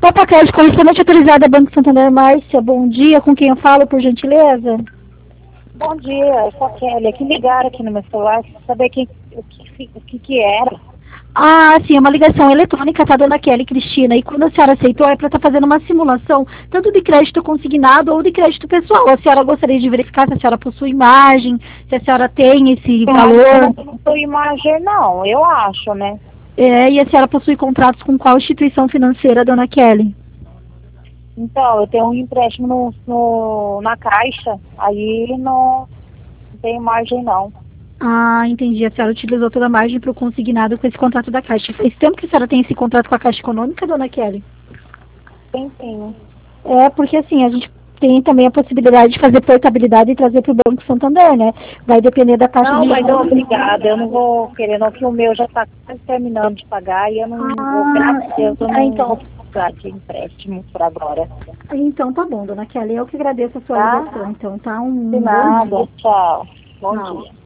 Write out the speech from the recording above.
Opa, Crédito, correspondente autorizada Banco Santander, Márcia, bom dia, com quem eu falo, por gentileza? Bom dia, eu sou a Kelly. Aqui ligaram aqui no meu celular, pra saber o que era. Ah, sim, é uma ligação eletrônica, tá, dona Kelly Cristina, e quando a senhora aceitou é para estar fazendo uma simulação, tanto de crédito consignado ou de crédito pessoal. A senhora gostaria de verificar se a senhora possui imagem, se a senhora tem esse valor, Eu não sou imagem, não, eu acho, né? e a senhora possui contratos com qual instituição financeira, dona Kelly? Então, eu tenho um empréstimo na Caixa, aí não tem imagem, não. Ah, entendi. A senhora utilizou toda a margem para o consignado com esse contrato da Caixa. Faz tempo que a senhora tem esse contrato com a Caixa Econômica, dona Kelly? Tem sim. É, porque assim, a gente tem também a possibilidade de fazer portabilidade e trazer para o Banco Santander, né? Vai depender da taxa Não, de mas juros. obrigada, eu não vou querer, não, que o meu já está quase terminando de pagar e eu não vou, graças a Deus, eu não vou Então, precisar de empréstimo por agora. então tá bom, dona Kelly. Eu que agradeço a sua Tá? ligação. Então, tá De um bom nada, dia. tchau. Bom Tchau. dia.